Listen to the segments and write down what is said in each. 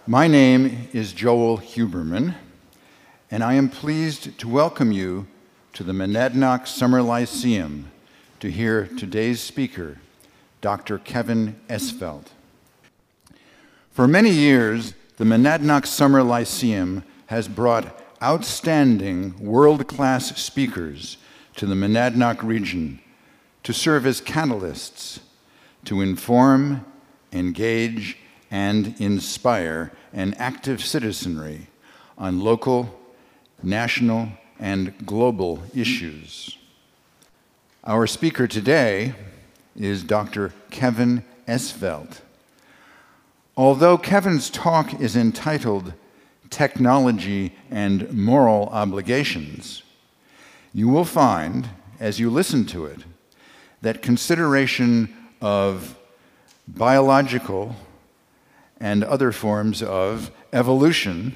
My name is Joel Huberman, and I am pleased to welcome you to the Monadnock Summer Lyceum to hear today's speaker, Dr. Kevin Esvelt. For many years, the Monadnock Summer Lyceum has brought outstanding world-class speakers to the Monadnock region to serve as catalysts to inform, engage, and inspire an active citizenry on local, national, and global issues. Our speaker today is Dr. Kevin Esvelt. Although Kevin's talk is entitled Technology and Moral Obligations, you will find, as you listen to it, that consideration of biological and other forms of evolution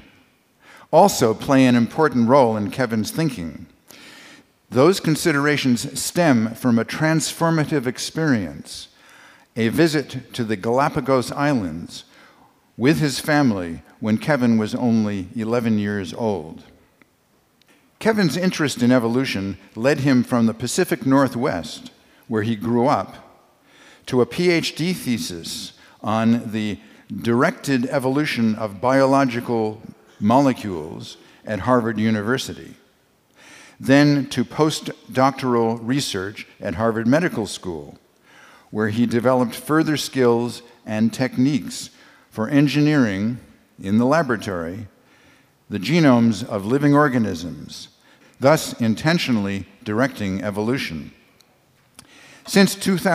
also play an important role in Kevin's thinking. Those considerations stem from a transformative experience, a visit to the Galapagos Islands with his family when Kevin was only 11 years old. Kevin's interest in evolution led him from the Pacific Northwest, where he grew up, to a PhD thesis on the directed evolution of biological molecules at Harvard University, then to postdoctoral research at Harvard Medical School, where he developed further skills and techniques for engineering in the laboratory the genomes of living organisms, thus intentionally directing evolution. Since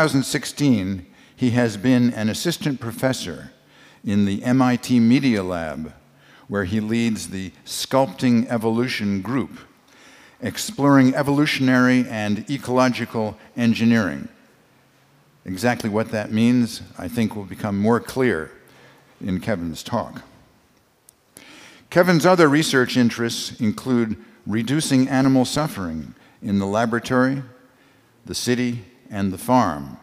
2016, he has been an assistant professor in the MIT Media Lab, where he leads the Sculpting Evolution Group, exploring evolutionary and ecological engineering. Exactly what that means, I think, will become more clear in Kevin's talk. Kevin's other research interests include reducing animal suffering in the laboratory, the city, and the farm.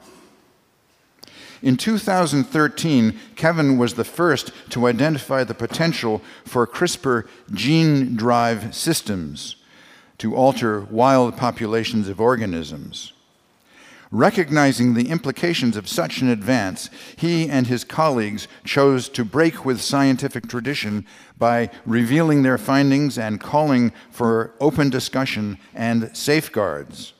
In 2013, Kevin was the first to identify the potential for CRISPR gene drive systems to alter wild populations of organisms. Recognizing the implications of such an advance, he and his colleagues chose to break with scientific tradition by revealing their findings and calling for open discussion and safeguards.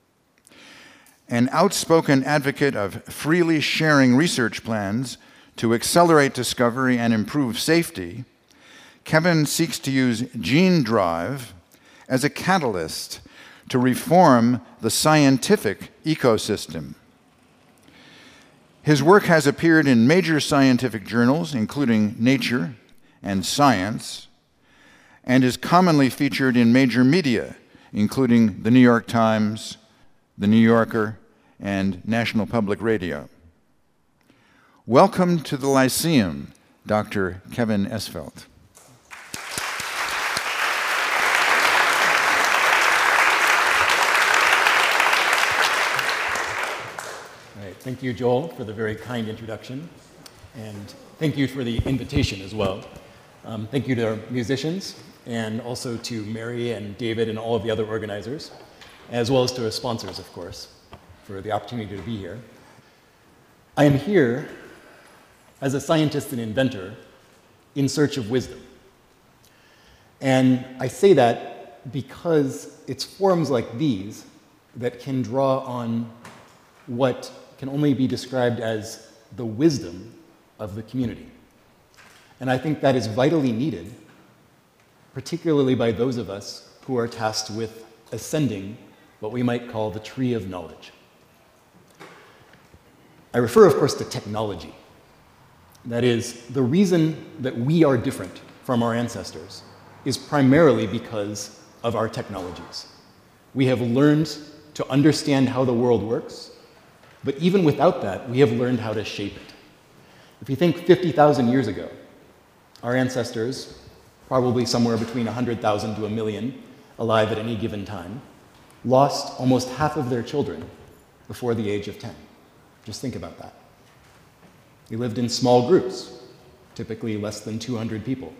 An outspoken advocate of freely sharing research plans to accelerate discovery and improve safety, Kevin seeks to use gene drive as a catalyst to reform the scientific ecosystem. His work has appeared in major scientific journals, including Nature and Science, and is commonly featured in major media, including the New York Times, the New Yorker, and National Public Radio. Welcome to the Lyceum, Dr. Kevin Esvelt. All right, thank you, Joel, for the very kind introduction, and thank you for the invitation as well. Thank you to our musicians, and also to Mary and David and all of the other organizers, as well as to our sponsors, of course, for the opportunity to be here. I am here as a scientist and inventor in search of wisdom. And I say that because it's forums like these that can draw on what can only be described as the wisdom of the community. And I think that is vitally needed, particularly by those of us who are tasked with ascending what we might call the tree of knowledge. I refer, of course, to technology. That is, the reason that we are different from our ancestors is primarily because of our technologies. We have learned to understand how the world works, but even without that, we have learned how to shape it. If you think 50,000 years ago, our ancestors, probably somewhere between 100,000 to 1 million alive at any given time, lost almost half of their children before the age of 10. Just think about that. They lived in small groups typically less than 200 people.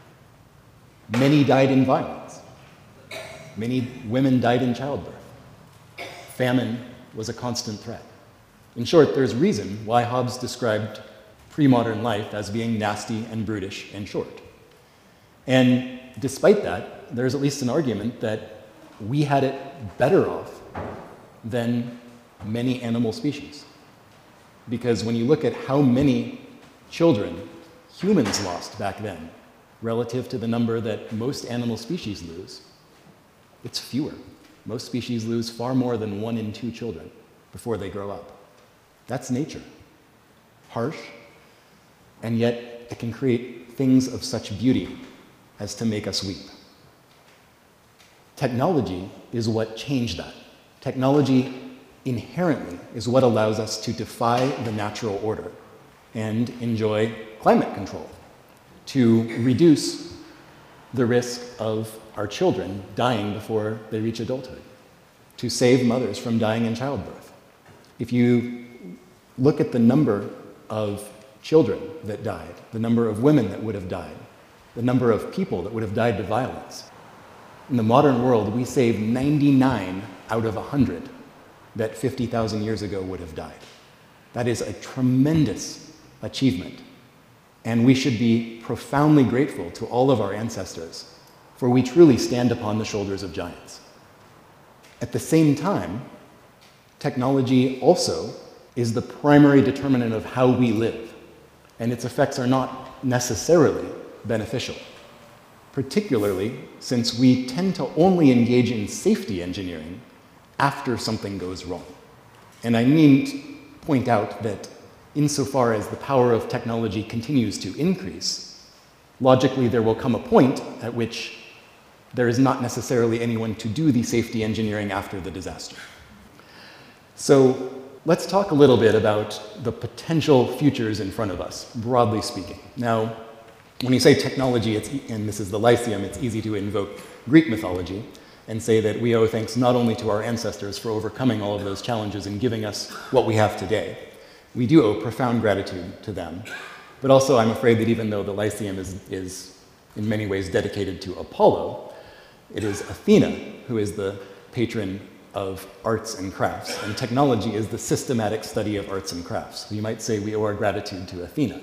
Many died in violence. Many women died in childbirth. Famine was a constant threat. In short, there's reason why Hobbes described pre-modern life as being nasty and brutish and short. And despite that, there's at least an argument that we had it better off than many animal species. Because when you look at how many children humans lost back then relative to the number that most animal species lose, it's fewer. Most species lose far more than 1 in 2 children before they grow up. That's nature. Harsh, and yet it can create things of such beauty as to make us weep. Technology is what changed that. Technology inherently is what allows us to defy the natural order and enjoy climate control, to reduce the risk of our children dying before they reach adulthood, to save mothers from dying in childbirth. If you look at the number of children that died, the number of women that would have died, the number of people that would have died to violence, in the modern world, we save 99 out of 100 that 50,000 years ago would have died. That is a tremendous achievement. And we should be profoundly grateful to all of our ancestors, for we truly stand upon the shoulders of giants. At the same time, technology also is the primary determinant of how we live, and its effects are not necessarily beneficial, particularly since we tend to only engage in safety engineering after something goes wrong. And I mean to point out that insofar as the power of technology continues to increase, logically there will come a point at which there is not necessarily anyone to do the safety engineering after the disaster. So let's talk a little bit about the potential futures in front of us, broadly speaking. Now, when you say technology, and this is the Lyceum, it's easy to invoke Greek mythology and say that we owe thanks not only to our ancestors for overcoming all of those challenges and giving us what we have today. We do owe profound gratitude to them. But also, I'm afraid that even though the Lyceum is in many ways dedicated to Apollo, it is Athena who is the patron of arts and crafts, and technology is the systematic study of arts and crafts. So you might say we owe our gratitude to Athena.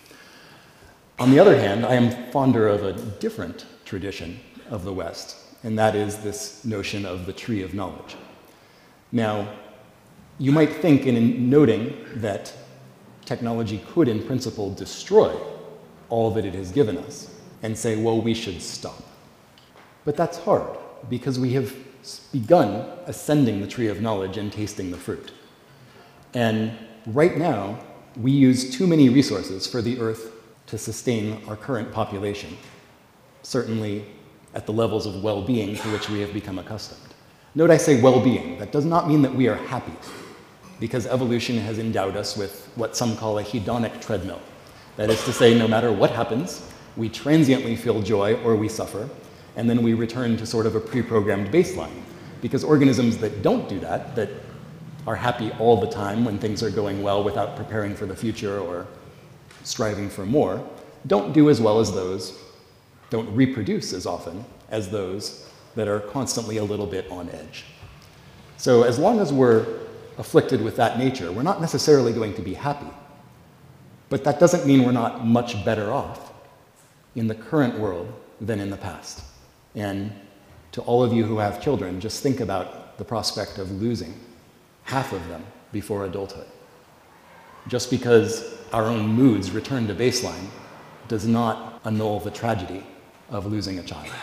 On the other hand, I am fonder of a different tradition of the West, and that is this notion of the tree of knowledge. Now, you might think in noting that technology could, in principle, destroy all that it has given us and say, well, we should stop. But that's hard, because we have begun ascending the tree of knowledge and tasting the fruit. And right now, we use too many resources for the Earth to sustain our current population, certainly at the levels of well-being to which we have become accustomed. Note I say well-being. That does not mean that we are happy, because evolution has endowed us with what some call a hedonic treadmill. That is to say, no matter what happens, we transiently feel joy or we suffer, and then we return to sort of a pre-programmed baseline. Because organisms that don't do that, that are happy all the time when things are going well without preparing for the future or striving for more, don't do as well as those, don't reproduce as often as those that are constantly a little bit on edge. So as long as we're afflicted with that nature, we're not necessarily going to be happy. But that doesn't mean we're not much better off in the current world than in the past. And to all of you who have children, just think about the prospect of losing half of them before adulthood. Just because our own moods return to baseline does not annul the tragedy of losing a child.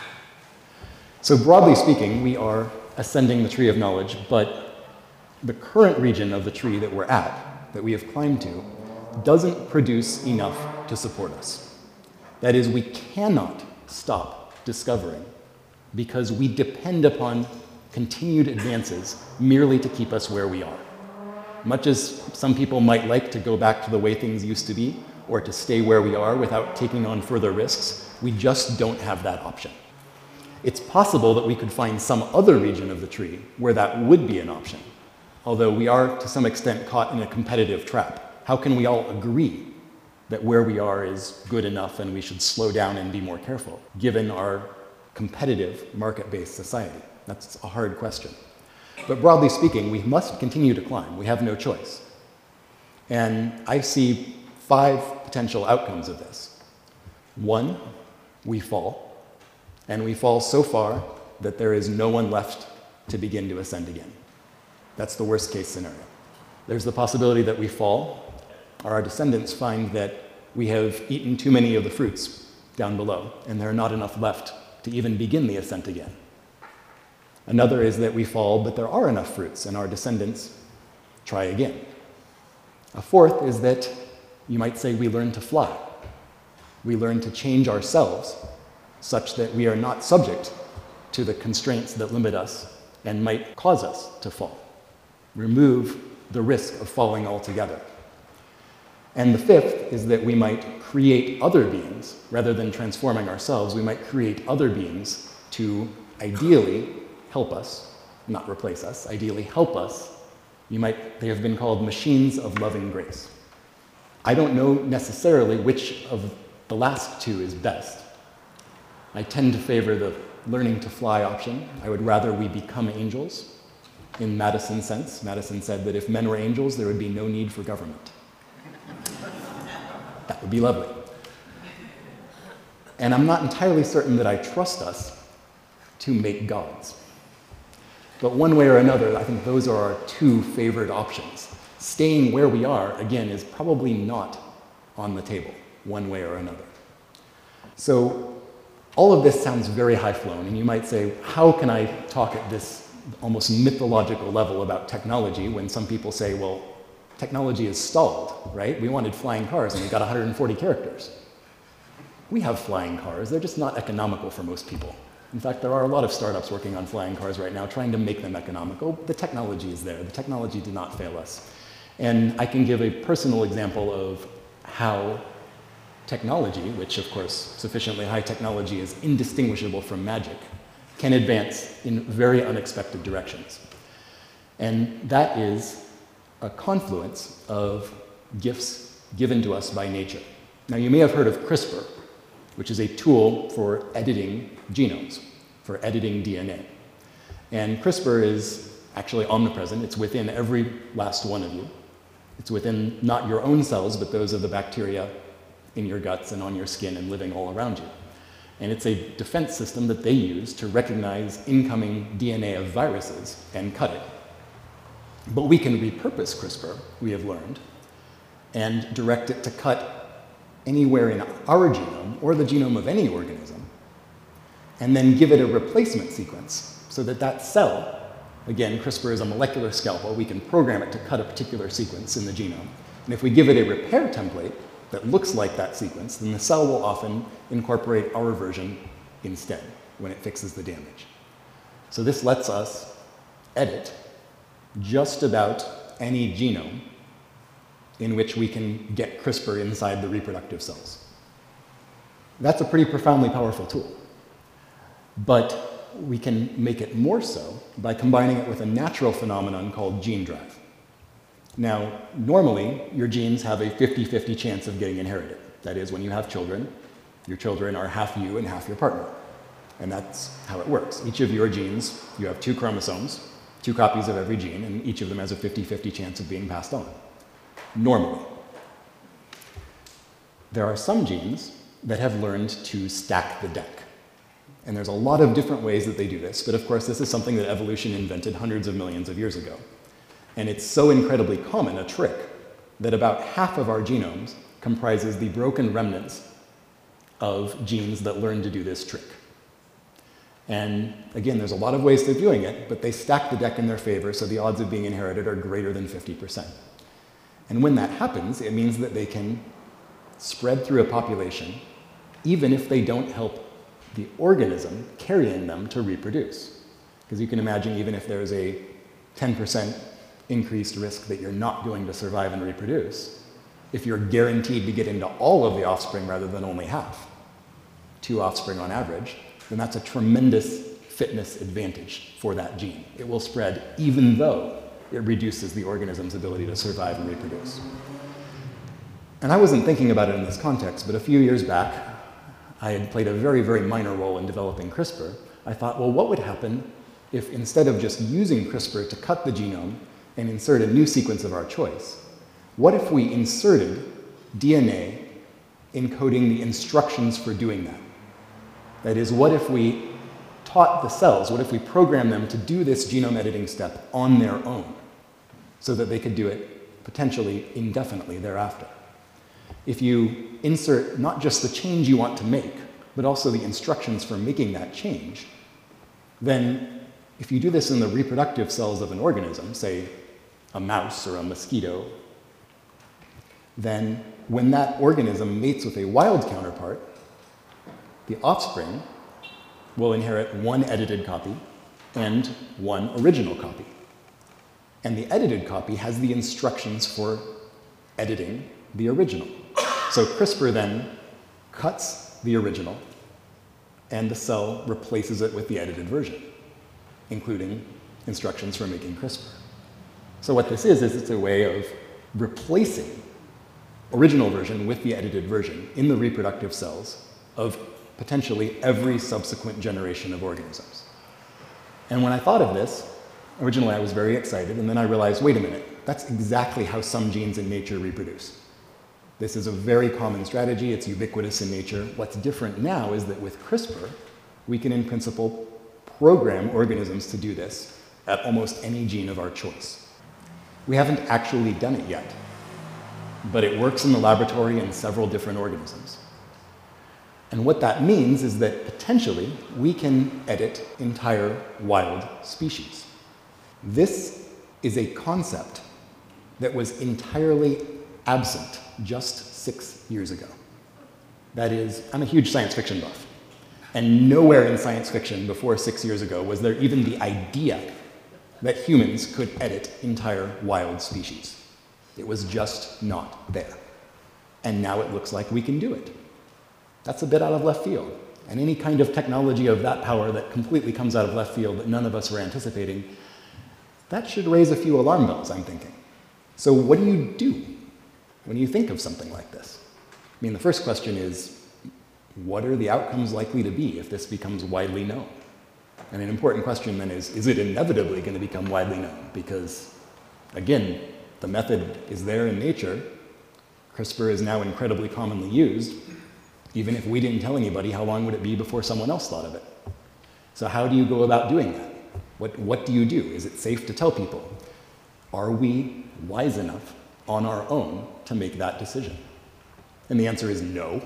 So broadly speaking, we are ascending the tree of knowledge, but the current region of the tree that we're at, that we have climbed to, doesn't produce enough to support us. That is, we cannot stop discovering because we depend upon continued advances merely to keep us where we are. Much as some people might like to go back to the way things used to be, or to stay where we are without taking on further risks, we just don't have that option. It's possible that we could find some other region of the tree where that would be an option, although we are to some extent caught in a competitive trap. How can we all agree that where we are is good enough and we should slow down and be more careful, given our competitive market-based society? That's a hard question. But broadly speaking, we must continue to climb. We have no choice. And I see 5 potential outcomes of this. 1, we fall. And we fall so far that there is no one left to begin to ascend again. That's the worst case scenario. There's the possibility that we fall, or our descendants find that we have eaten too many of the fruits down below, and there are not enough left to even begin the ascent again. Another is that we fall, but there are enough fruits, and our descendants try again. A fourth is that you might say we learn to fly. We learn to change ourselves such that we are not subject to the constraints that limit us and might cause us to fall. Remove the risk of falling altogether. And the fifth is that we might create other beings. Rather than transforming ourselves, we might create other beings to ideally help us, not replace us, ideally help us. They have been called machines of loving grace. I don't know necessarily which of the last two is best. I tend to favor the learning to fly option. I would rather we become angels in Madison's sense. Madison said that if men were angels, there would be no need for government. That would be lovely. And I'm not entirely certain that I trust us to make gods. But one way or another, I think those are our 2 favored options. Staying where we are, again, is probably not on the table, one way or another. So all of this sounds very high-flown, and you might say, how can I talk at this almost mythological level about technology when some people say, well, technology is stalled, right? We wanted flying cars and we got 140 characters. We have flying cars, they're just not economical for most people. In fact, there are a lot of startups working on flying cars right now, trying to make them economical. The technology is there. The technology did not fail us. And I can give a personal example of how technology, which of course sufficiently high technology is indistinguishable from magic, can advance in very unexpected directions. And that is a confluence of gifts given to us by nature. Now, you may have heard of CRISPR, which is a tool for editing genomes, for editing DNA. And CRISPR is actually omnipresent. It's within every last one of you. It's within not your own cells, but those of the bacteria in your guts and on your skin and living all around you. And it's a defense system that they use to recognize incoming DNA of viruses and cut it. But we can repurpose CRISPR, we have learned, and direct it to cut anywhere in our genome or the genome of any organism, and then give it a replacement sequence so that that cell, again, CRISPR is a molecular scalpel, we can program it to cut a particular sequence in the genome. And if we give it a repair template that looks like that sequence, then the cell will often incorporate our version instead when it fixes the damage. So this lets us edit just about any genome in which we can get CRISPR inside the reproductive cells. That's a pretty profoundly powerful tool. But we can make it more so by combining it with a natural phenomenon called gene drive. Now, normally, your genes have a 50-50 chance of getting inherited. That is, when you have children, your children are half you and half your partner. And that's how it works. Each of your genes, you have 2 chromosomes, 2 copies of every gene, and each of them has a 50-50 chance of being passed on. Normally. There are some genes that have learned to stack the deck. And there's a lot of different ways that they do this, but of course this is something that evolution invented hundreds of millions of years ago. And it's so incredibly common a trick that about half of our genomes comprises the broken remnants of genes that learn to do this trick. And again, there's a lot of ways of doing it, but they stack the deck in their favor, so the odds of being inherited are greater than 50%. And when that happens, it means that they can spread through a population, even if they don't help the organism carrying them to reproduce. Because you can imagine, even if there's a 10% increased risk that you're not going to survive and reproduce, if you're guaranteed to get into all of the offspring rather than only half, 2 offspring on average, then that's a tremendous fitness advantage for that gene. It will spread even though it reduces the organism's ability to survive and reproduce. And I wasn't thinking about it in this context, but a few years back, I had played a very, very minor role in developing CRISPR. I thought, well, what would happen if instead of just using CRISPR to cut the genome and insert a new sequence of our choice, what if we inserted DNA encoding the instructions for doing that? That is, what if we taught the cells, what if we programmed them to do this genome editing step on their own so that they could do it potentially indefinitely thereafter? If you insert not just the change you want to make, but also the instructions for making that change, then if you do this in the reproductive cells of an organism, say a mouse or a mosquito, then when that organism mates with a wild counterpart, the offspring will inherit one edited copy and one original copy. And the edited copy has the instructions for editing the original. So CRISPR then cuts the original, and the cell replaces it with the edited version, including instructions for making CRISPR. So what this is it's a way of replacing original version with the edited version in the reproductive cells of potentially every subsequent generation of organisms. And when I thought of this, originally I was very excited, and then I realized, wait a minute, that's exactly how some genes in nature reproduce. This is a very common strategy, it's ubiquitous in nature. What's different now is that with CRISPR, we can in principle program organisms to do this at almost any gene of our choice. We haven't actually done it yet, but it works in the laboratory in several different organisms. And what that means is that potentially we can edit entire wild species. This is a concept that was entirely absent just 6 years ago. That is, I'm a huge science fiction buff, and nowhere in science fiction before 6 years ago was there even the idea that humans could edit entire wild species. It was just not there. And now it looks like we can do it. That's a bit out of left field. And any kind of technology of that power that completely comes out of left field that none of us were anticipating, that should raise a few alarm bells, I'm thinking. So what do you do when you think of something like this? I mean, the first question is, what are the outcomes likely to be if this becomes widely known? And an important question then is it inevitably going to become widely known? Because, again, the method is there in nature. CRISPR is now incredibly commonly used. Even if we didn't tell anybody, how long would it be before someone else thought of it? So how do you go about doing that? What do you do? Is it safe to tell people? Are we wise enough on our own to make that decision? And the answer is no.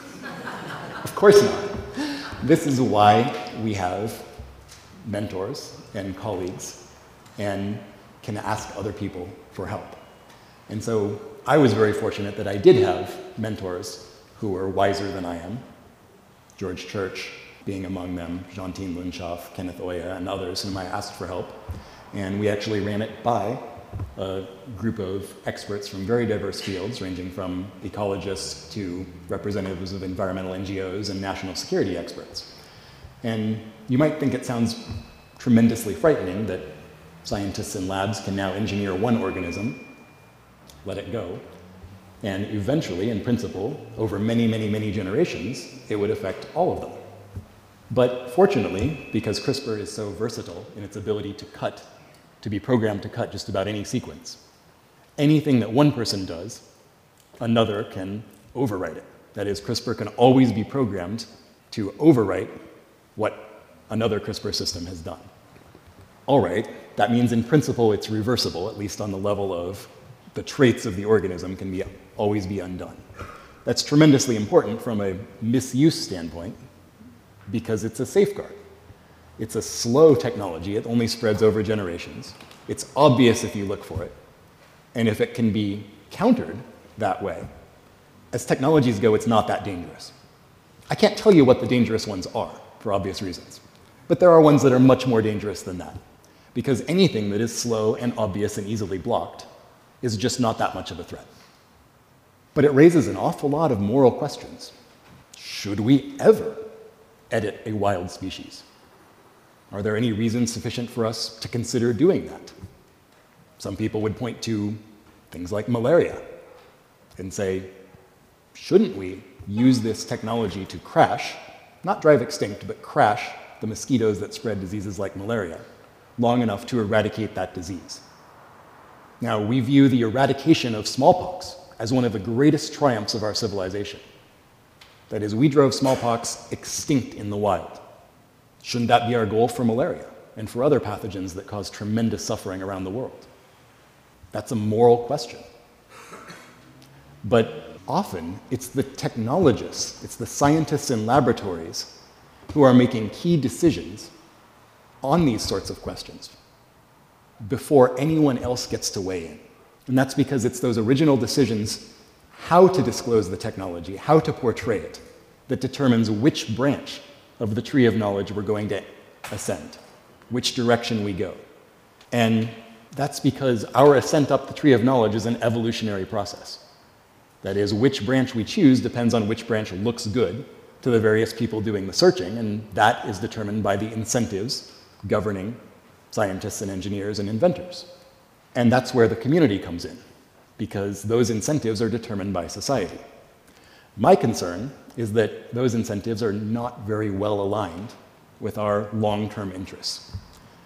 Of course not. This is why we have mentors and colleagues and can ask other people for help. And so I was very fortunate that I did have mentors who were wiser than I am, George Church being among them, Jean-Tine Lunshoff, Kenneth Oya, and others whom I asked for help. And we actually ran it by a group of experts from very diverse fields, ranging from ecologists to representatives of environmental NGOs and national security experts. And you might think it sounds tremendously frightening that scientists in labs can now engineer one organism, let it go, and eventually, in principle, over many, many, many generations, it would affect all of them. But fortunately, because CRISPR is so versatile in its ability to cut, to be programmed to cut just about any sequence, anything that one person does, another can overwrite it. That is, CRISPR can always be programmed to overwrite what another CRISPR system has done. All right, that means in principle it's reversible, at least on the level of the traits of the organism can always be undone. That's tremendously important from a misuse standpoint because it's a safeguard. It's a slow technology. It only spreads over generations. It's obvious if you look for it. And if it can be countered that way, as technologies go, it's not that dangerous. I can't tell you what the dangerous ones are, for obvious reasons. But there are ones that are much more dangerous than that. Because anything that is slow and obvious and easily blocked is just not that much of a threat. But it raises an awful lot of moral questions. Should we ever edit a wild species? Are there any reasons sufficient for us to consider doing that? Some people would point to things like malaria and say, shouldn't we use this technology to crash, not drive extinct, but crash the mosquitoes that spread diseases like malaria long enough to eradicate that disease? Now, we view the eradication of smallpox as one of the greatest triumphs of our civilization. That is, we drove smallpox extinct in the wild. Shouldn't that be our goal for malaria and for other pathogens that cause tremendous suffering around the world? That's a moral question. But often, it's the technologists, it's the scientists in laboratories who are making key decisions on these sorts of questions before anyone else gets to weigh in. And that's because it's those original decisions, how to disclose the technology, how to portray it, that determines which branch of the tree of knowledge we're going to ascend, which direction we go. And that's because our ascent up the tree of knowledge is an evolutionary process. That is, which branch we choose depends on which branch looks good to the various people doing the searching, and that is determined by the incentives governing scientists and engineers and inventors. And that's where the community comes in, because those incentives are determined by society. My concern is that those incentives are not very well aligned with our long-term interests.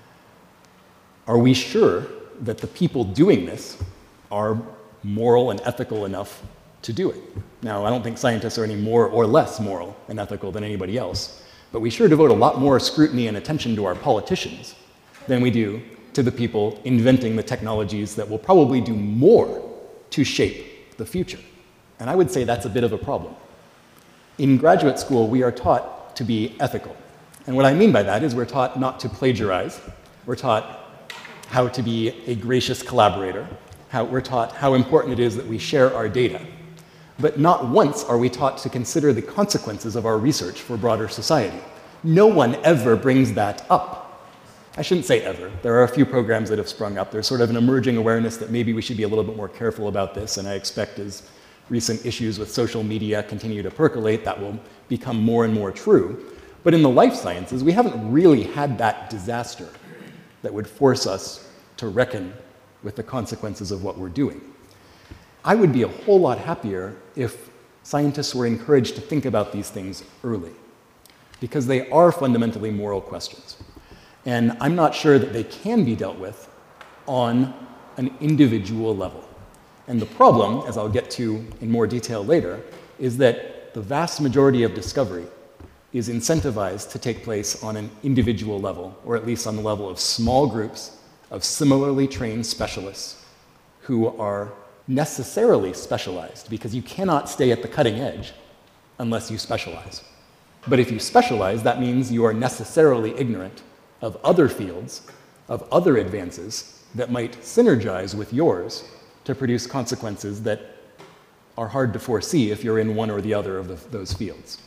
Are we sure that the people doing this are moral and ethical enough to do it? Now, I don't think scientists are any more or less moral and ethical than anybody else, but we sure devote a lot more scrutiny and attention to our politicians than we do to the people inventing the technologies that will probably do more to shape the future. And I would say that's a bit of a problem. In graduate school, we are taught to be ethical. And what I mean by that is we're taught not to plagiarize. We're taught how to be a gracious collaborator. We're taught how important it is that we share our data. But not once are we taught to consider the consequences of our research for broader society. No one ever brings that up. I shouldn't say ever. There are a few programs that have sprung up. There's sort of an emerging awareness that maybe we should be a little bit more careful about this, and I expect as recent issues with social media continue to percolate, that will become more and more true. But in the life sciences, we haven't really had that disaster that would force us to reckon with the consequences of what we're doing. I would be a whole lot happier if scientists were encouraged to think about these things early, because they are fundamentally moral questions. And I'm not sure that they can be dealt with on an individual level. And the problem, as I'll get to in more detail later, is that the vast majority of discovery is incentivized to take place on an individual level, or at least on the level of small groups of similarly trained specialists who are necessarily specialized, because you cannot stay at the cutting edge unless you specialize. But if you specialize, that means you are necessarily ignorant of other fields, of other advances that might synergize with yours to produce consequences that are hard to foresee if you're in one or the other of those fields.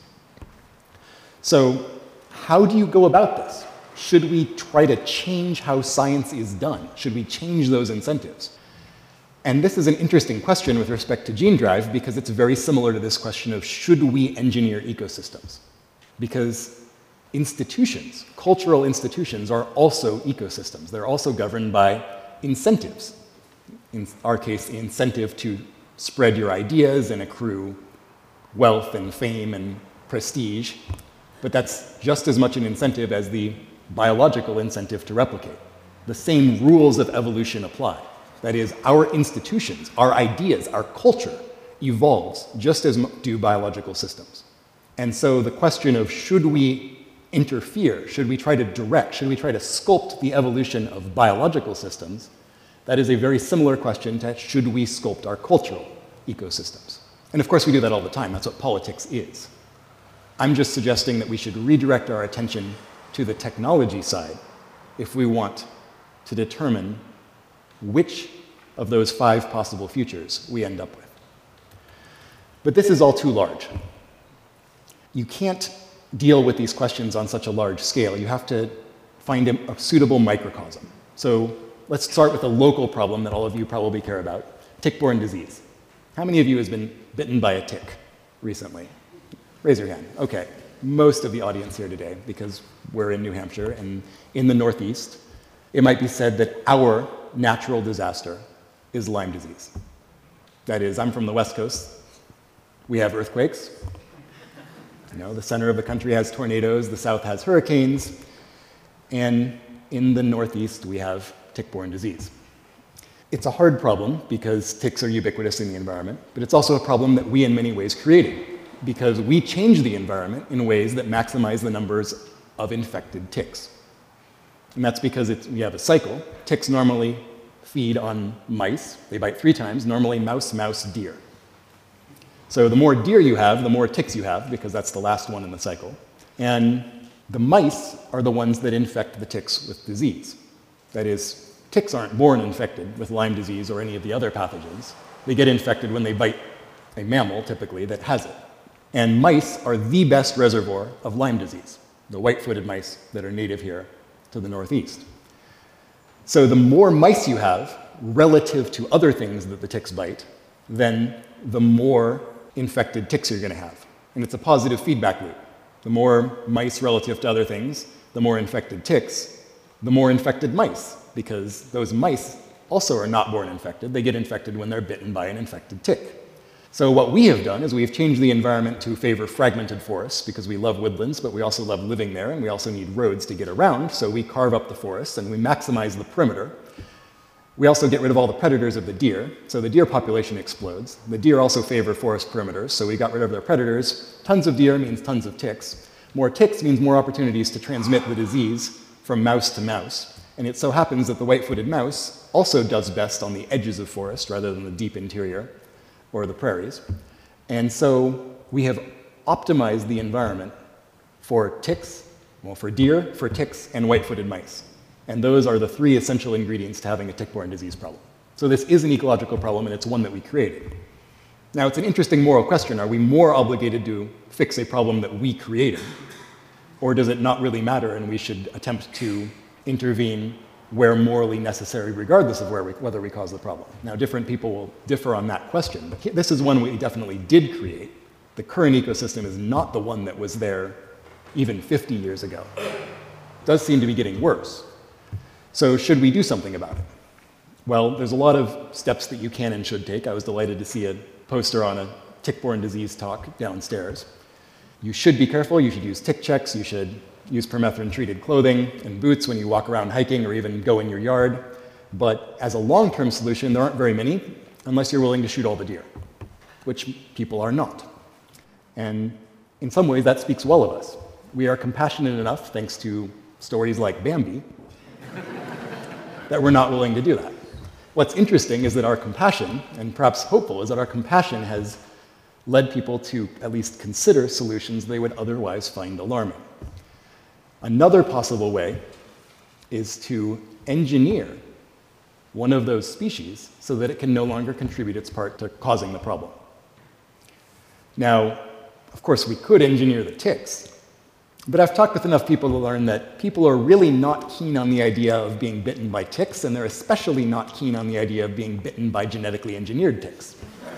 So how do you go about this? Should we try to change how science is done? Should we change those incentives? And this is an interesting question with respect to gene drive, because it's very similar to this question of should we engineer ecosystems? Because institutions, cultural institutions, are also ecosystems. They're also governed by incentives. In our case, the incentive to spread your ideas and accrue wealth and fame and prestige. But that's just as much an incentive as the biological incentive to replicate. The same rules of evolution apply. That is, our institutions, our ideas, our culture evolves just as do biological systems. And so the question of should we interfere, should we try to direct, should we try to sculpt the evolution of biological systems, that is a very similar question to should we sculpt our cultural ecosystems. And of course we do that all the time, that's what politics is. I'm just suggesting that we should redirect our attention to the technology side if we want to determine which of those 5 possible futures we end up with. But this is all too large. You can't deal with these questions on such a large scale. You have to find a suitable microcosm. So let's start with a local problem that all of you probably care about, tick-borne disease. How many of you has been bitten by a tick recently? Raise your hand. Okay, most of the audience here today, because we're in New Hampshire and in the Northeast, it might be said that our natural disaster is Lyme disease. That is, I'm from the West Coast. We have earthquakes. The center of the country has tornadoes, the south has hurricanes, and in the northeast we have tick-borne disease. It's a hard problem because ticks are ubiquitous in the environment, but it's also a problem that we in many ways created because we change the environment in ways that maximize the numbers of infected ticks. And that's because we have a cycle. Ticks normally feed on mice. They bite 3 times, normally mouse, mouse, deer. So the more deer you have, the more ticks you have, because that's the last one in the cycle. And the mice are the ones that infect the ticks with disease. That is, ticks aren't born infected with Lyme disease or any of the other pathogens. They get infected when they bite a mammal, typically, that has it. And mice are the best reservoir of Lyme disease, the white-footed mice that are native here to the northeast. So the more mice you have relative to other things that the ticks bite, then the more infected ticks you're going to have. And it's a positive feedback loop. The more mice relative to other things, the more infected ticks, the more infected mice, because those mice also are not born infected. They get infected when they're bitten by an infected tick. So what we have done is we've changed the environment to favor fragmented forests because we love woodlands, but we also love living there, and we also need roads to get around, so we carve up the forests and we maximize the perimeter. We also get rid of all the predators of the deer, so the deer population explodes. The deer also favor forest perimeters, so we got rid of their predators. Tons of deer means tons of ticks. More ticks means more opportunities to transmit the disease from mouse to mouse. And it so happens that the white-footed mouse also does best on the edges of forest rather than the deep interior or the prairies. And so we have optimized the environment for ticks, well, for deer, for ticks, and white-footed mice. And those are the 3 essential ingredients to having a tick-borne disease problem. So this is an ecological problem, and it's one that we created. Now, it's an interesting moral question. Are we more obligated to fix a problem that we created? Or does it not really matter, and we should attempt to intervene where morally necessary, regardless of whether we cause the problem? Now, different people will differ on that question, but this is one we definitely did create. The current ecosystem is not the one that was there even 50 years ago. It does seem to be getting worse. So should we do something about it? Well, there's a lot of steps that you can and should take. I was delighted to see a poster on a tick-borne disease talk downstairs. You should be careful. You should use tick checks. You should use permethrin-treated clothing and boots when you walk around hiking or even go in your yard. But as a long-term solution, there aren't very many unless you're willing to shoot all the deer, which people are not. And in some ways, that speaks well of us. We are compassionate enough, thanks to stories like Bambi, that we're not willing to do that. What's interesting is that our compassion, and perhaps hopeful, is that our compassion has led people to at least consider solutions they would otherwise find alarming. Another possible way is to engineer one of those species so that it can no longer contribute its part to causing the problem. Now, of course, we could engineer the ticks, but I've talked with enough people to learn that people are really not keen on the idea of being bitten by ticks, and they're especially not keen on the idea of being bitten by genetically engineered ticks.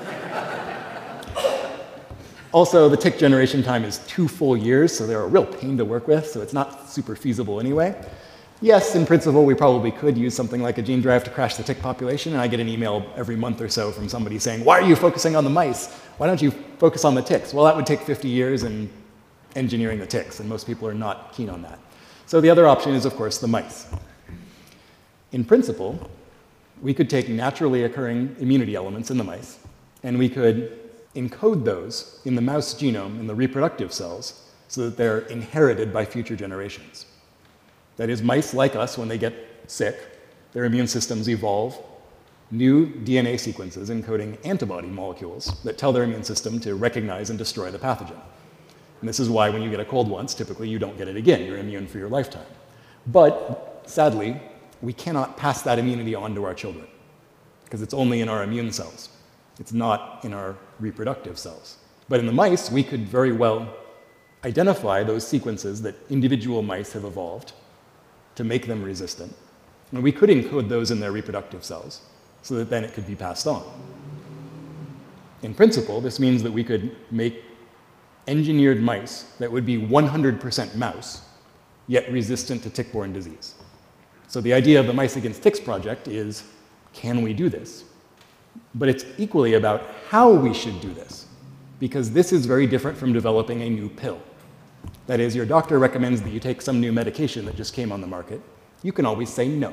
Also, the tick generation time is 2 full years, so they're a real pain to work with, so it's not super feasible anyway. Yes, in principle, we probably could use something like a gene drive to crash the tick population, and I get an email every month or so from somebody saying, "Why are you focusing on the mice? Why don't you focus on the ticks?" Well, that would take 50 years and engineering the ticks, and most people are not keen on that. So the other option is, of course, the mice. In principle, we could take naturally occurring immunity elements in the mice, and we could encode those in the mouse genome, in the reproductive cells, so that they're inherited by future generations. That is, mice like us, when they get sick, their immune systems evolve new DNA sequences encoding antibody molecules that tell their immune system to recognize and destroy the pathogen. And this is why when you get a cold once, typically you don't get it again. You're immune for your lifetime. But sadly, we cannot pass that immunity on to our children because it's only in our immune cells. It's not in our reproductive cells. But in the mice, we could very well identify those sequences that individual mice have evolved to make them resistant. And we could encode those in their reproductive cells so that then it could be passed on. In principle, this means that we could make engineered mice that would be 100% mouse, yet resistant to tick-borne disease. So the idea of the Mice Against Ticks project is, can we do this? But it's equally about how we should do this, because this is very different from developing a new pill. That is, your doctor recommends that you take some new medication that just came on the market. You can always say no.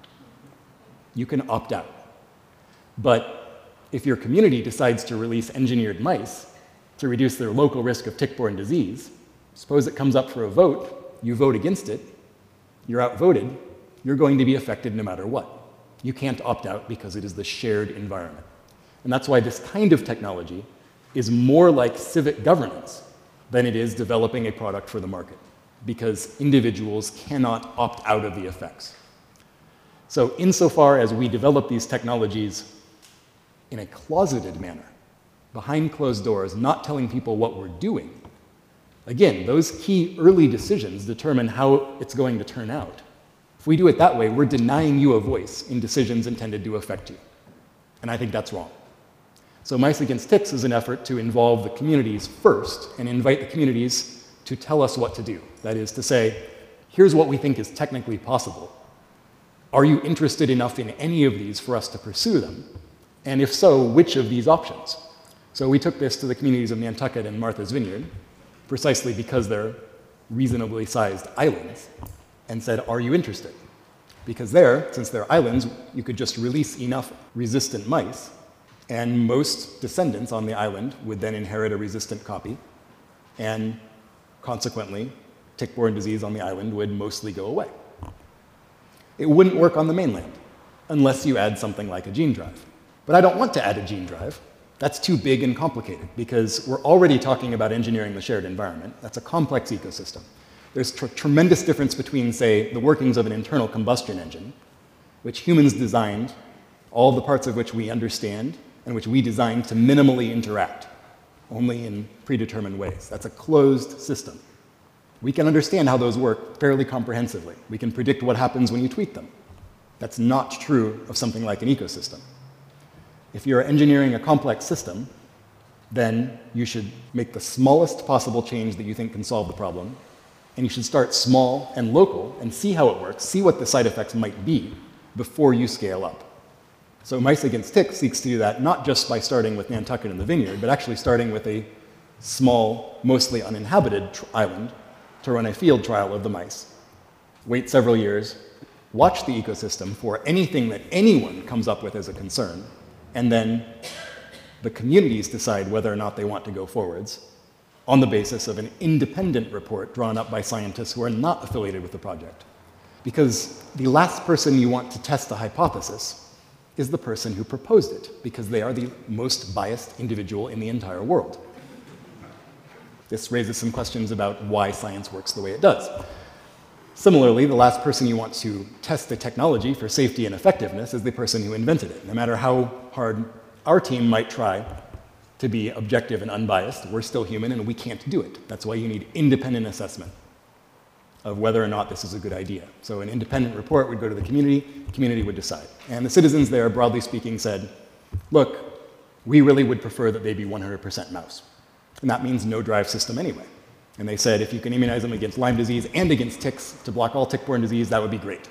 You can opt out. But if your community decides to release engineered mice to reduce their local risk of tick-borne disease, suppose it comes up for a vote, you vote against it, you're outvoted, you're going to be affected no matter what. You can't opt out because it is the shared environment. And that's why this kind of technology is more like civic governance than it is developing a product for the market, because individuals cannot opt out of the effects. So insofar as we develop these technologies in a closeted manner, behind closed doors, not telling people what we're doing, again, those key early decisions determine how it's going to turn out. If we do it that way, we're denying you a voice in decisions intended to affect you. And I think that's wrong. So Mice Against Ticks is an effort to involve the communities first and invite the communities to tell us what to do. That is to say, here's what we think is technically possible. Are you interested enough in any of these for us to pursue them? And if so, which of these options? So we took this to the communities of Nantucket and Martha's Vineyard, precisely because they're reasonably sized islands, and said, are you interested? Because there, since they're islands, you could just release enough resistant mice, and most descendants on the island would then inherit a resistant copy, and consequently, tick-borne disease on the island would mostly go away. It wouldn't work on the mainland unless you add something like a gene drive. But I don't want to add a gene drive. That's too big and complicated, because we're already talking about engineering the shared environment. That's a complex ecosystem. There's tremendous difference between, say, the workings of an internal combustion engine, which humans designed, all the parts of which we understand, and which we designed to minimally interact, only in predetermined ways. That's a closed system. We can understand how those work fairly comprehensively. We can predict what happens when you tweak them. That's not true of something like an ecosystem. If you're engineering a complex system, then you should make the smallest possible change that you think can solve the problem, and you should start small and local and see how it works, see what the side effects might be before you scale up. So Mice Against Ticks seeks to do that not just by starting with Nantucket and the Vineyard, but actually starting with a small, mostly uninhabited island to run a field trial of the mice. Wait several years, watch the ecosystem for anything that anyone comes up with as a concern, and then the communities decide whether or not they want to go forwards on the basis of an independent report drawn up by scientists who are not affiliated with the project. Because the last person you want to test the hypothesis is the person who proposed it, because they are the most biased individual in the entire world. This raises some questions about why science works the way it does. Similarly, the last person you want to test the technology for safety and effectiveness is the person who invented it. No matter how hard our team might try to be objective and unbiased, we're still human and we can't do it. That's why you need independent assessment of whether or not this is a good idea. So an independent report would go to the community would decide. And the citizens there, broadly speaking, said, look, we really would prefer that they be 100% mouse. And that means no drive system anyway. And they said, if you can immunize them against Lyme disease and against ticks to block all tick-borne disease, that would be great.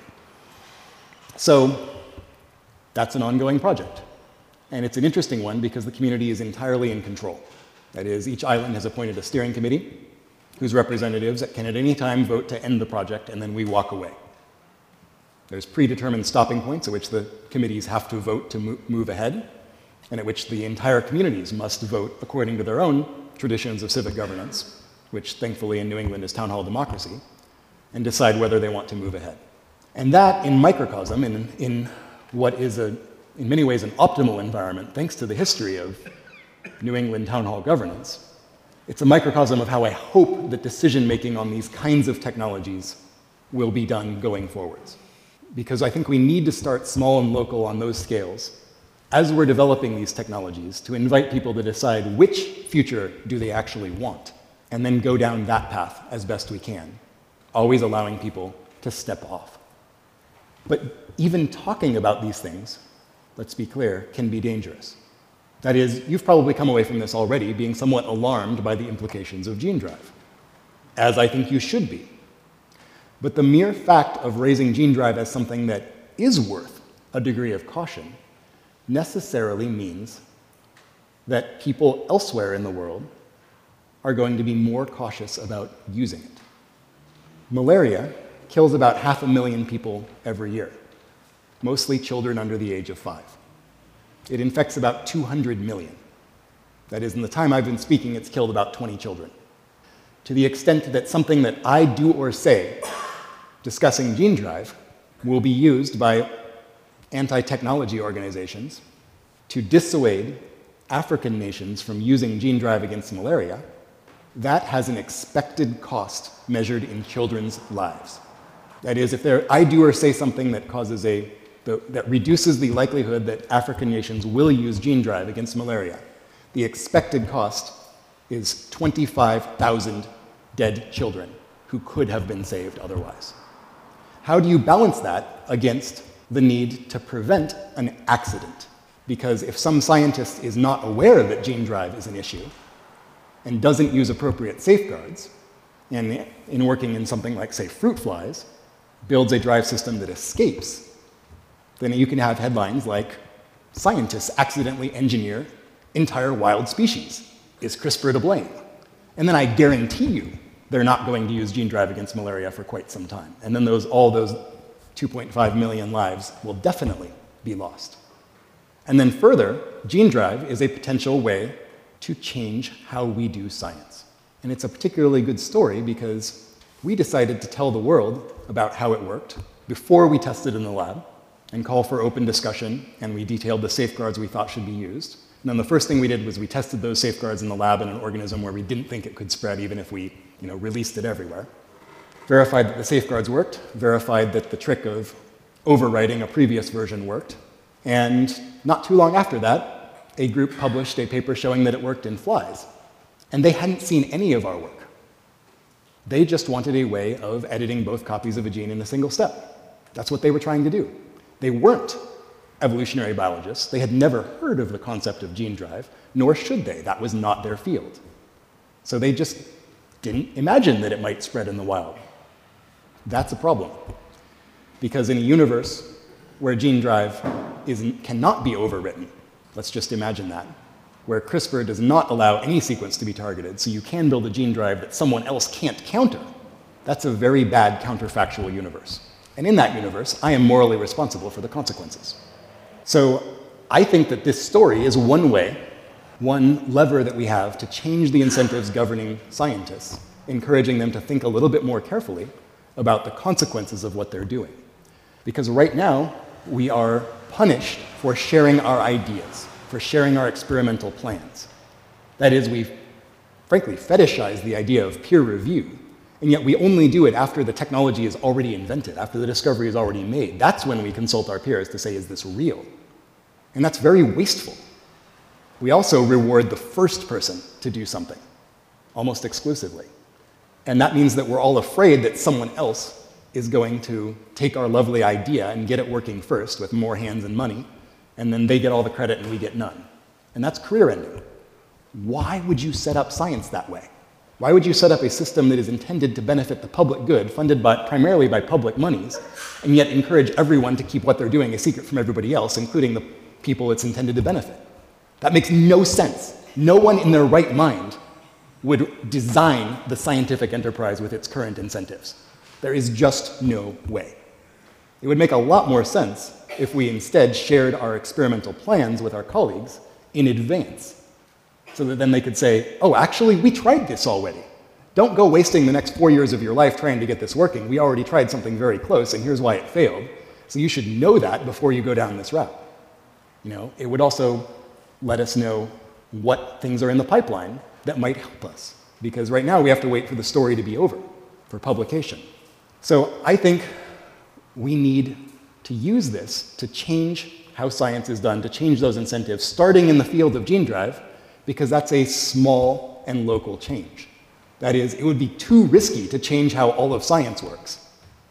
So that's an ongoing project. And it's an interesting one because the community is entirely in control. That is, each island has appointed a steering committee whose representatives can at any time vote to end the project, and then we walk away. There's predetermined stopping points at which the committees have to vote to move ahead, and at which the entire communities must vote according to their own traditions of civic governance, which thankfully in New England is town hall democracy, and decide whether they want to move ahead. And that, in microcosm, in what is in many ways an optimal environment, thanks to the history of New England town hall governance, it's a microcosm of how I hope that decision-making on these kinds of technologies will be done going forwards. Because I think we need to start small and local on those scales as we're developing these technologies to invite people to decide which future do they actually want, and then go down that path as best we can, always allowing people to step off. But even talking about these things, let's be clear, can be dangerous. That is, you've probably come away from this already being somewhat alarmed by the implications of gene drive, as I think you should be. But the mere fact of raising gene drive as something that is worth a degree of caution necessarily means that people elsewhere in the world are going to be more cautious about using it. Malaria kills about 500,000 people every year, mostly children under the age of 5. It infects about 200 million. That is, in the time I've been speaking, it's killed about 20 children. To the extent that something that I do or say discussing gene drive will be used by anti-technology organizations to dissuade African nations from using gene drive against malaria, that has an expected cost measured in children's lives. That is, if I do or say something that causes that reduces the likelihood that African nations will use gene drive against malaria, the expected cost is 25,000 dead children who could have been saved otherwise. How do you balance that against the need to prevent an accident? Because if some scientist is not aware that gene drive is an issue and doesn't use appropriate safeguards, and in working in something like, say, fruit flies, builds a drive system that escapes, then you can have headlines like, "Scientists accidentally engineer entire wild species. Is CRISPR to blame?" And then I guarantee you they're not going to use gene drive against malaria for quite some time. And then all those 2.5 million lives will definitely be lost. And then further, gene drive is a potential way to change how we do science. And it's a particularly good story because we decided to tell the world about how it worked before we tested in the lab and call for open discussion, and we detailed the safeguards we thought should be used. And then the first thing we did was we tested those safeguards in the lab in an organism where we didn't think it could spread even if we released it everywhere. Verified that the safeguards worked, verified that the trick of overwriting a previous version worked, and not too long after that, a group published a paper showing that it worked in flies. And they hadn't seen any of our work. They just wanted a way of editing both copies of a gene in a single step. That's what they were trying to do. They weren't evolutionary biologists. They had never heard of the concept of gene drive, nor should they. That was not their field. So they just didn't imagine that it might spread in the wild. That's a problem. Because in a universe where gene drive cannot be overwritten, let's just imagine that, where CRISPR does not allow any sequence to be targeted, so you can build a gene drive that someone else can't counter, that's a very bad counterfactual universe. And in that universe, I am morally responsible for the consequences. So I think that this story is one way, one lever that we have to change the incentives governing scientists, encouraging them to think a little bit more carefully about the consequences of what they're doing. Because right now, we are punished for sharing our ideas, for sharing our experimental plans. That is, we frankly fetishize the idea of peer review, and yet we only do it after the technology is already invented, after the discovery is already made. That's when we consult our peers to say, is this real? And that's very wasteful. We also reward the first person to do something, almost exclusively. And that means that we're all afraid that someone else is going to take our lovely idea and get it working first with more hands and money, and then they get all the credit and we get none. And that's career-ending. Why would you set up science that way? Why would you set up a system that is intended to benefit the public good, funded primarily by public monies, and yet encourage everyone to keep what they're doing a secret from everybody else, including the people it's intended to benefit? That makes no sense. No one in their right mind would design the scientific enterprise with its current incentives. There is just no way. It would make a lot more sense if we instead shared our experimental plans with our colleagues in advance, so that then they could say, oh, actually, we tried this already. Don't go wasting the next 4 years of your life trying to get this working. We already tried something very close, and here's why it failed. So you should know that before you go down this route. It would also let us know what things are in the pipeline that might help us, because right now we have to wait for the story to be over for publication. So I think we need to use this to change how science is done, to change those incentives, starting in the field of gene drive, because that's a small and local change. That is, it would be too risky to change how all of science works.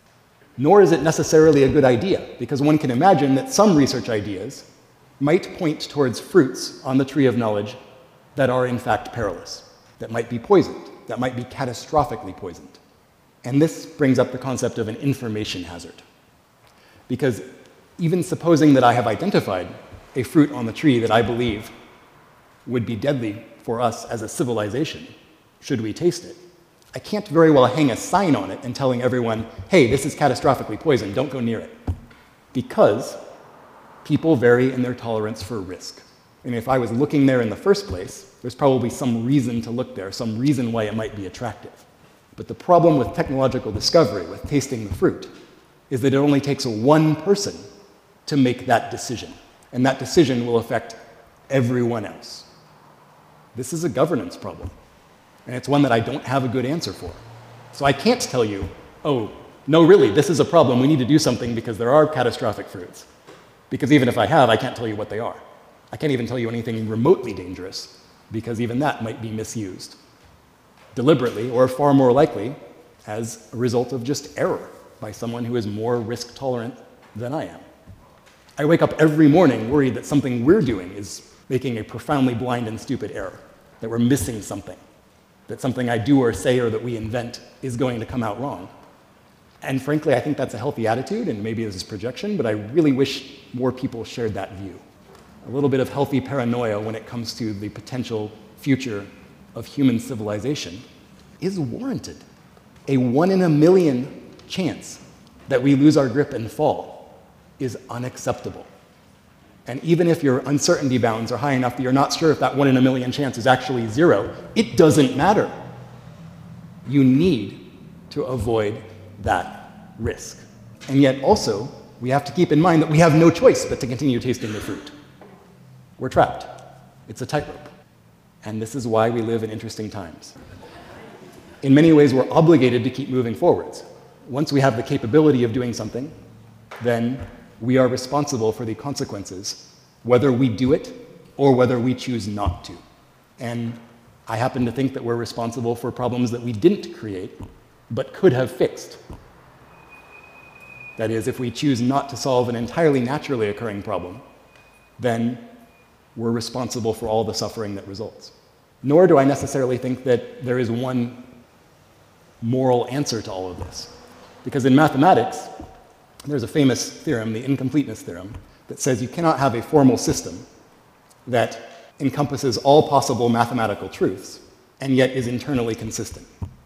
Nor is it necessarily a good idea, because one can imagine that some research ideas might point towards fruits on the tree of knowledge that are in fact perilous, that might be poisoned, that might be catastrophically poisoned. And this brings up the concept of an information hazard. Because even supposing that I have identified a fruit on the tree that I believe would be deadly for us as a civilization, should we taste it? I can't very well hang a sign on it and telling everyone, hey, this is catastrophically poison, don't go near it. Because people vary in their tolerance for risk. And if I was looking there in the first place, there's probably some reason to look there, some reason why it might be attractive. But the problem with technological discovery, with tasting the fruit, is that it only takes one person to make that decision. And that decision will affect everyone else. This is a governance problem. And it's one that I don't have a good answer for. So I can't tell you, oh, no, really, this is a problem. We need to do something because there are catastrophic fruits. Because even if I have, I can't tell you what they are. I can't even tell you anything remotely dangerous, because even that might be misused deliberately, or far more likely as a result of just error by someone who is more risk tolerant than I am. I wake up every morning worried that something we're doing is making a profoundly blind and stupid error, that we're missing something, that something I do or say or that we invent is going to come out wrong. And frankly, I think that's a healthy attitude, and maybe this is projection, but I really wish more people shared that view. A little bit of healthy paranoia when it comes to the potential future of human civilization is warranted. A 1 in a million chance that we lose our grip and fall is unacceptable. And even if your uncertainty bounds are high enough that you're not sure if that 1 in a million chance is actually 0, it doesn't matter. You need to avoid that risk. And yet also, we have to keep in mind that we have no choice but to continue tasting the fruit. We're trapped. It's a tightrope. And this is why we live in interesting times. In many ways, we're obligated to keep moving forwards. Once we have the capability of doing something, then we are responsible for the consequences, whether we do it or whether we choose not to. And I happen to think that we're responsible for problems that we didn't create, but could have fixed. That is, if we choose not to solve an entirely naturally occurring problem, then we're responsible for all the suffering that results. Nor do I necessarily think that there is one moral answer to all of this. Because in mathematics, there's a famous theorem, the incompleteness theorem, that says you cannot have a formal system that encompasses all possible mathematical truths and yet is internally consistent.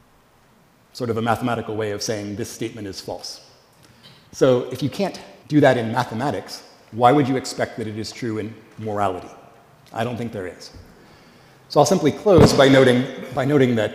Sort of a mathematical way of saying this statement is false. So if you can't do that in mathematics, why would you expect that it is true in morality? I don't think there is. So I'll simply close by noting that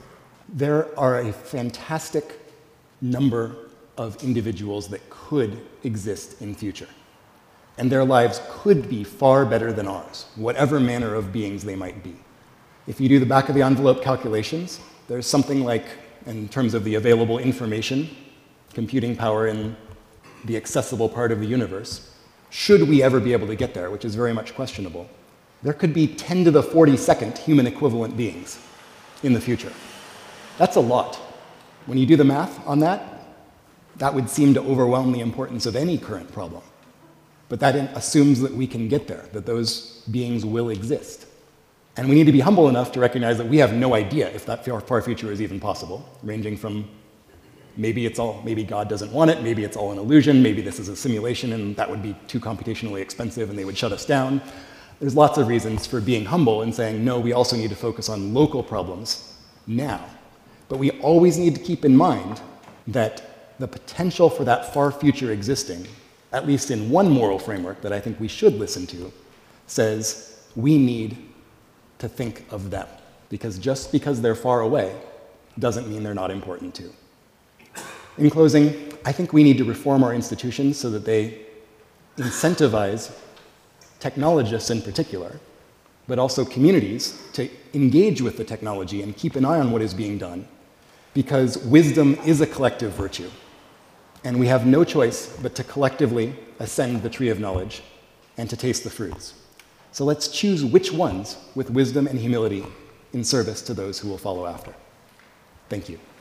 there are a fantastic number of individuals that could exist in future. And their lives could be far better than ours, whatever manner of beings they might be. If you do the back of the envelope calculations, there's something like, in terms of the available information, computing power in the accessible part of the universe, should we ever be able to get there, which is very much questionable, there could be 10 to the 42nd human equivalent beings in the future. That's a lot. When you do the math on that, that would seem to overwhelm the importance of any current problem. But that assumes that we can get there, that those beings will exist. And we need to be humble enough to recognize that we have no idea if that far future is even possible, ranging from maybe God doesn't want it, maybe it's all an illusion, maybe this is a simulation and that would be too computationally expensive and they would shut us down. There's lots of reasons for being humble and saying, no, we also need to focus on local problems now. But we always need to keep in mind that the potential for that far future existing, at least in one moral framework that I think we should listen to, says we need to think of them. Because just because they're far away doesn't mean they're not important too. In closing, I think we need to reform our institutions so that they incentivize technologists in particular, but also communities to engage with the technology and keep an eye on what is being done, because wisdom is a collective virtue. And we have no choice but to collectively ascend the tree of knowledge and to taste the fruits. So let's choose which ones with wisdom and humility in service to those who will follow after. Thank you.